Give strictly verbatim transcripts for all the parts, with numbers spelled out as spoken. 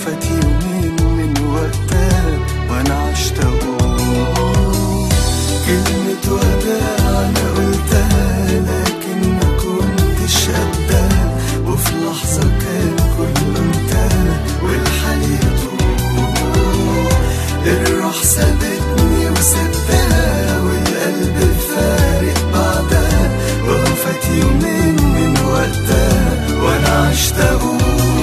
وفات يومين من وقتها وانا عشت اقول كلمة وداع انا قلتها لكن ما كنتش قدها، وفي لحظة كان كله انتهى والحال يطول. الروح سابتني وسبتها والقلب فارق بعدها، وفات يومين من وقتها وانا عشت اقول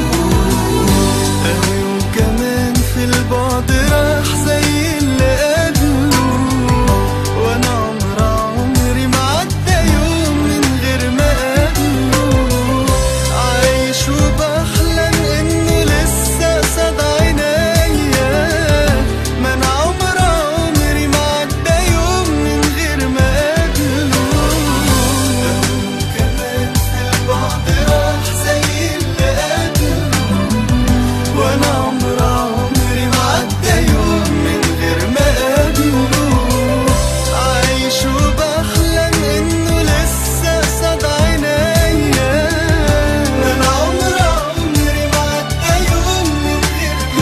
يوم كمان في البعد راح زي اللي قبله، وانا عمر عمري ما عدى يوم من غير ما اقابله. عايش وبحلم انه لسه قصاد عينيا، ما انا عمر عمري ما عدى يوم من غير ما اقابله. يوم كمان في البعد راح زي اللي قبله، وانا عمر عمري ما عدى يوم من غير ما اقابله. عايش وبحلم انه لسه قصاد عينيا، انا عمر عمري ما عدى يوم من غير ما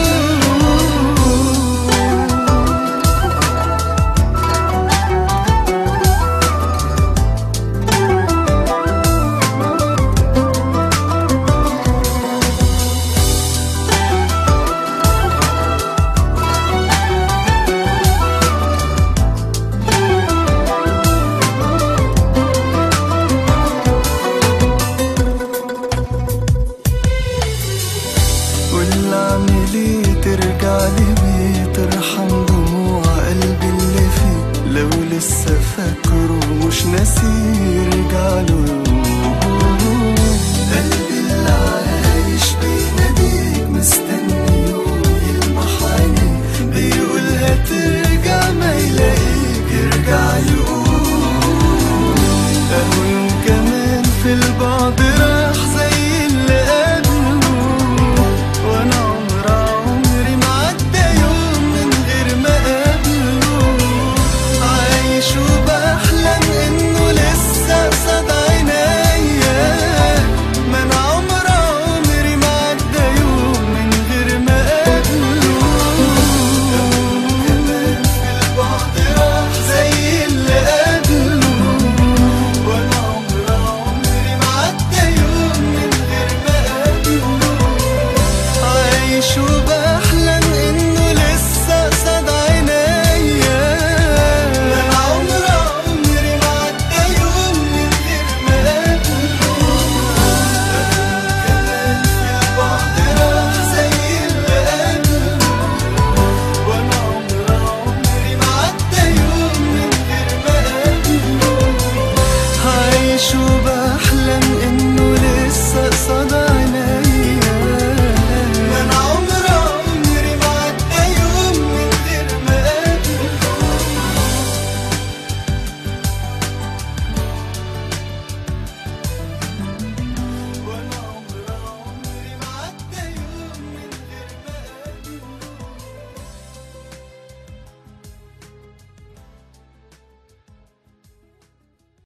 واللي اعمل ايه ترجع لي بيه ترحم دموع قلبي اللي فيه، لو لسه فاكره مش ناسي يرجع له. قلبي اللي